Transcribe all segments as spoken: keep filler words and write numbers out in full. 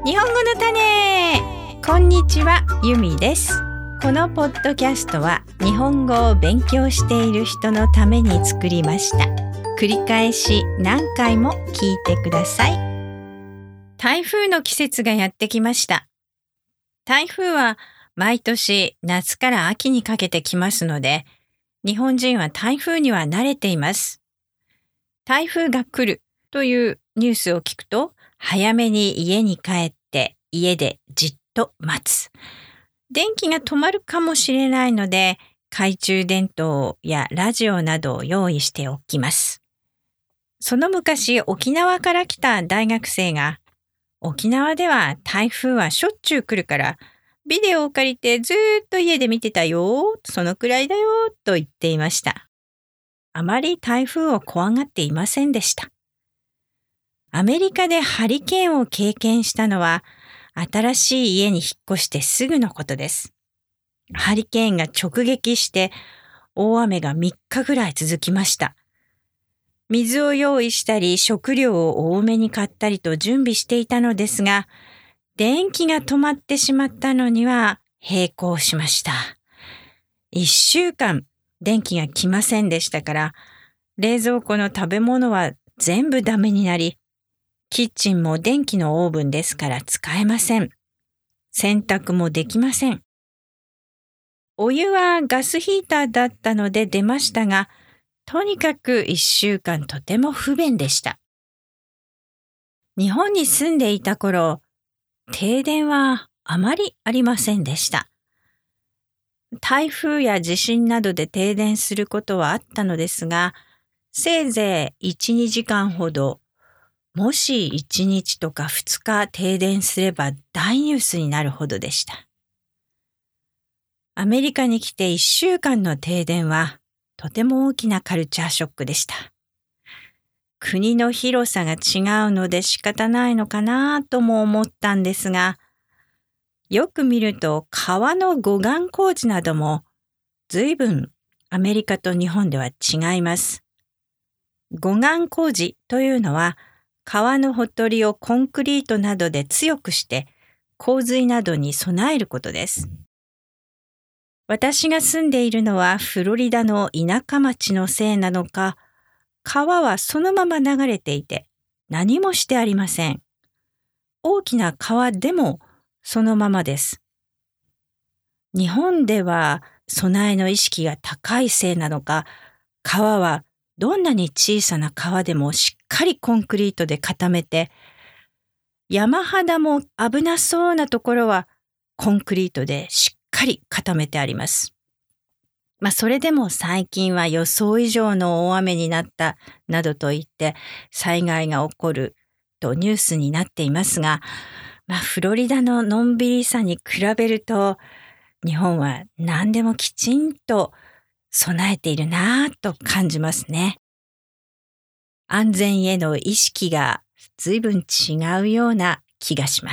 日本語の種。こんにちは、ゆみです。このポッドキャストは日本語を勉強している人のために作りました。繰り返し何回も聞いてください。台風の季節がやってきました。台風は毎年夏から秋にかけて来ますので、日本人は台風には慣れています。台風が来るというニュースを聞くと、早めに家に帰って家でじっと待つ。電気が止まるかもしれないので、懐中電灯やラジオなどを用意しておきます。その昔、沖縄から来た大学生が、沖縄では台風はしょっちゅう来るから、ビデオを借りてずーっと家で見てたよ、そのくらいだよ、と言っていました。あまり台風を怖がっていませんでした。アメリカでハリケーンを経験したのは、新しい家に引っ越してすぐのことです。ハリケーンが直撃して大雨がみっかぐらい続きました。水を用意したり食料を多めに買ったりと準備していたのですが、電気が止まってしまったのには閉口しました。いっしゅうかん電気が来ませんでしたから、冷蔵庫の食べ物は全部ダメになり、キッチンも電気のオーブンですから使えません。洗濯もできません。お湯はガスヒーターだったので出ましたが、とにかくいっしゅうかんとても不便でした。日本に住んでいた頃、停電はあまりありませんでした。台風や地震などで停電することはあったのですが、せいぜいいち、にじかんほど、もしいちにちとかふつか停電すれば大ニュースになるほどでした。アメリカに来ていっしゅうかんの停電はとても大きなカルチャーショックでした。国の広さが違うので仕方ないのかなとも思ったんですが、よく見ると川の護岸工事なども随分アメリカと日本では違います。護岸工事というのは、川のほとりをコンクリートなどで強くして洪水などに備えることです。私が住んでいるのはフロリダの田舎町のせいなのか、川はそのまま流れていて何もしてありません。大きな川でもそのままです。日本では備えの意識が高いせいなのか、川はどんなに小さな川でもしっかりコンクリートで固めて、山肌も危なそうなところはコンクリートでしっかり固めてあります。まあそれでも最近は予想以上の大雨になったなどと言って災害が起こるとニュースになっていますが、まあフロリダののんびりさに比べると日本は何でもきちんと備えているなぁと感じますね。安全への意識が随分違うような気がします。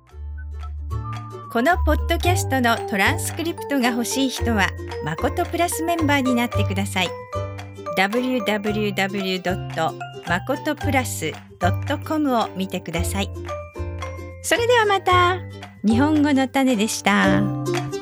このポッドキャストのトランスクリプトが欲しい人は、まことプラスメンバーになってください。ダブリューダブリューダブリュードットまことプラスドットコム を見てください。それではまた。日本語の種でした。